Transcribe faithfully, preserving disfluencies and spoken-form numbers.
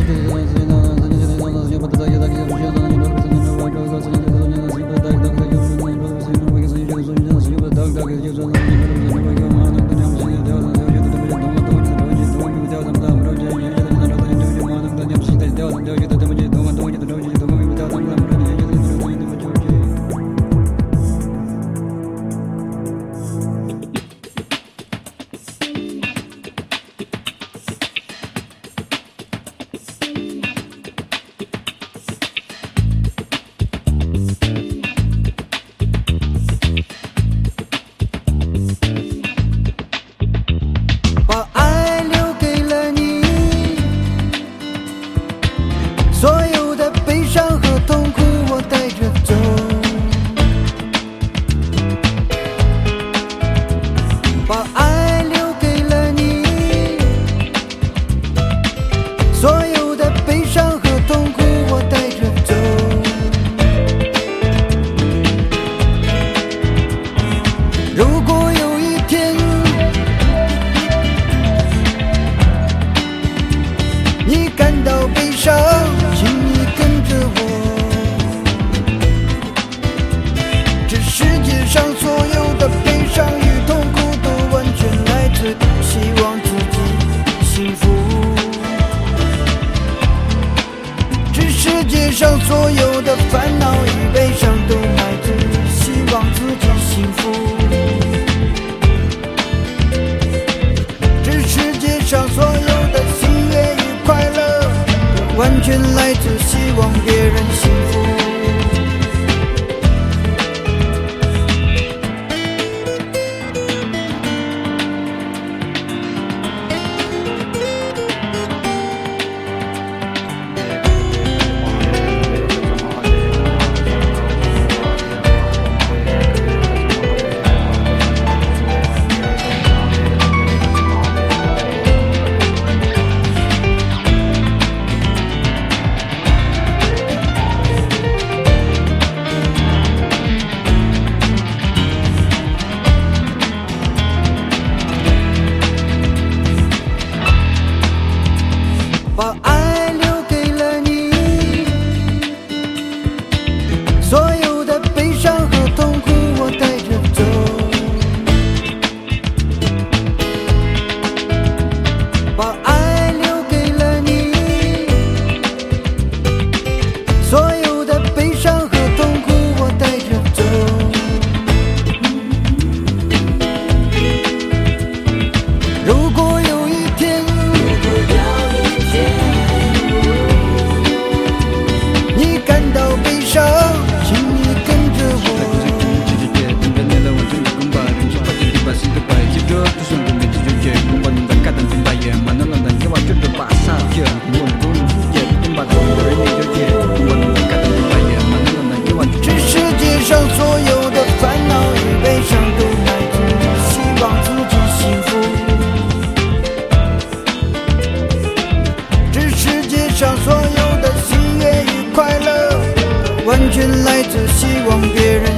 上所有的烦恼与悲伤都来自希望自己幸福。这世界上所有的喜悦与快乐，完全来自希望别人幸福。把爱留给了你，所有的悲伤和痛苦我带着走。把爱留给了你，所有的悲伤和痛苦我带着走。如果有一天，你感到悲伤，请你跟着我。这世界上所有的烦恼与悲伤都来自希望自己幸福。这世界上所有的喜悦与快乐，完全来自希望别人